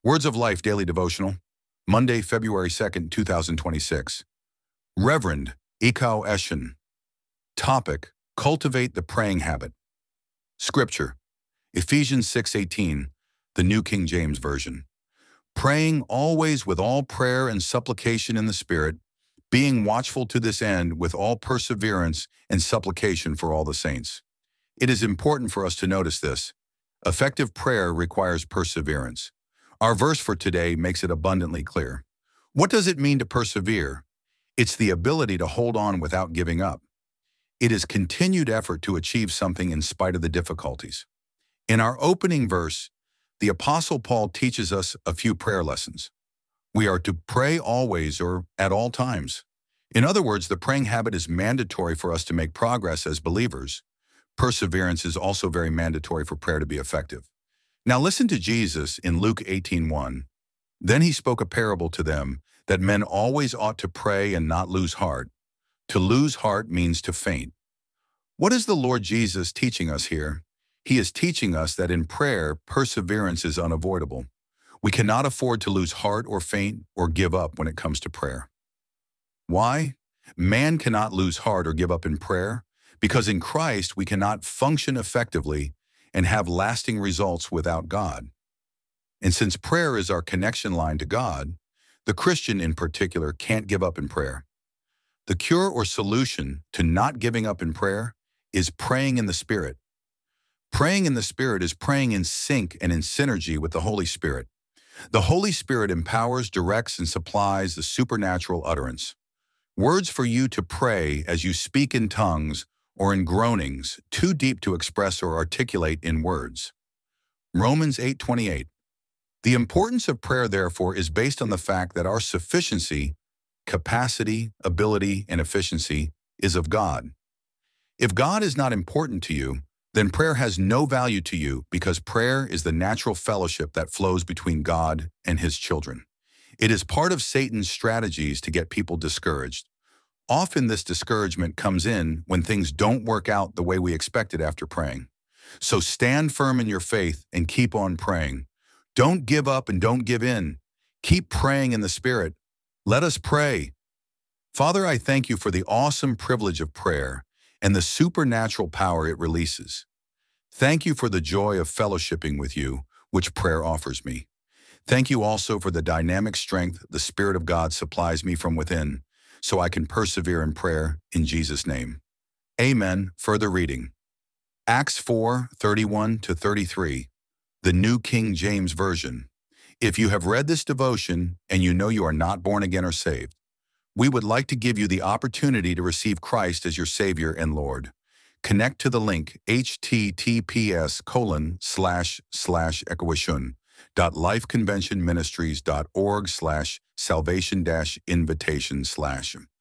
Words of Life Daily Devotional, Monday, February 2nd, 2026. Reverend Ikao Eshin. Topic: Cultivate the praying habit. Scripture: Ephesians 6:18, the New King James Version. Praying always with all prayer and supplication in the Spirit, being watchful to this end with all perseverance and supplication for all the saints. It is important for us to notice this. Effective prayer requires perseverance. Our verse for today makes it abundantly clear. What does it mean to persevere? It's the ability to hold on without giving up. It is continued effort to achieve something in spite of the difficulties. In our opening verse, the Apostle Paul teaches us a few prayer lessons. We are to pray always or at all times. In other words, the praying habit is mandatory for us to make progress as believers. Perseverance is also very mandatory for prayer to be effective. Now listen to Jesus in Luke 18:1. Then he spoke a parable to them that men always ought to pray and not lose heart. To lose heart means to faint. What is the Lord Jesus teaching us here? He is teaching us that in prayer, perseverance is unavoidable. We cannot afford to lose heart or faint or give up when it comes to prayer. Why? Man cannot lose heart or give up in prayer because in Christ we cannot function effectively and have lasting results without God. And since prayer is our connection line to God, the Christian in particular can't give up in prayer. The cure or solution to not giving up in prayer is praying in the Spirit. Praying in the Spirit is praying in sync and in synergy with the Holy Spirit. The Holy Spirit empowers, directs, and supplies the supernatural utterance. Words for you to pray as you speak in tongues or in groanings too deep to express or articulate in words. Romans 8:28. The importance of prayer, therefore, is based on the fact that our sufficiency, capacity, ability, and efficiency is of God. If God is not important to you, then prayer has no value to you because prayer is the natural fellowship that flows between God and His children. It is part of Satan's strategies to get people discouraged. Often this discouragement comes in when things don't work out the way we expected after praying. So stand firm in your faith and keep on praying. Don't give up and don't give in. Keep praying in the Spirit. Let us pray. Father, I thank you for the awesome privilege of prayer and the supernatural power it releases. Thank you for the joy of fellowshipping with you, which prayer offers me. Thank you also for the dynamic strength the Spirit of God supplies me from within, so I can persevere in prayer in Jesus' name. Amen. Further reading. Acts 4:31-33, the New King James Version. If you have read this devotion and you know you are not born again or saved, we would like to give you the opportunity to receive Christ as your Savior and Lord. Connect to the link https://ecoation.lifeconventionministries.org/salvation-invitation/